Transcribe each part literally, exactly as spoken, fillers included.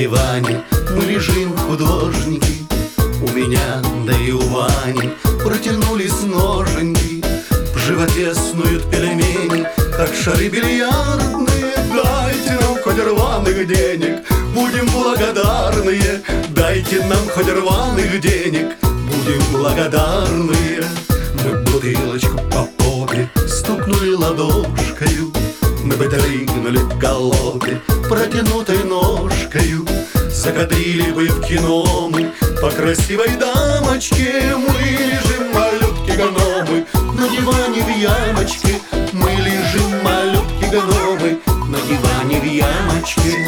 диване мы лежим, художники. У меня, да и у Вани протянулись ноженьки. В животе снуют пельмени, как шары бильярдные. Дайте нам хоть рваных денег, будем благодарные. Дайте нам хоть рваных денег, будем благодарные. Мы бутылочку по попе стукнули ладошкою. Мы бы дрыгнули в галопе протянутой ножкою. Закадрили бы в кино мы по красивой дамочке. Мы лежим, малютки-гномы, на диване в ямочке. Мы лежим, малютки-гномы, на диване в ямочке.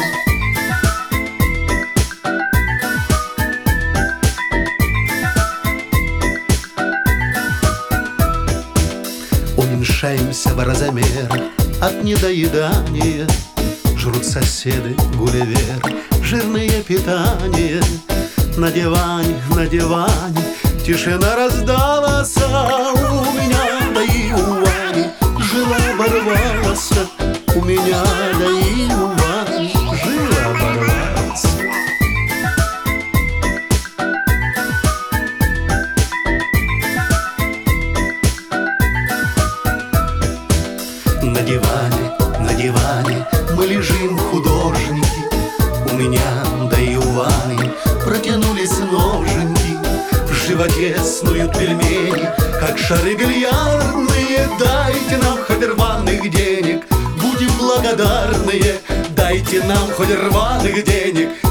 Уменьшаемся в размерах от недоедания. Жрут соседы гулливер, жирное питание. На диване, на диване тишина раздалась. У меня, да и у Вани жила оборвалась. У меня, да и у Вани жила оборвалась. На диване, на диване мы лежим, художники. У меня, да и у Вани протянулись ноженьки. В животе снуют пельмени, как шары бильярдные. Дайте нам хоть рваных денег, будем благодарные. Дайте нам хоть рваных денег,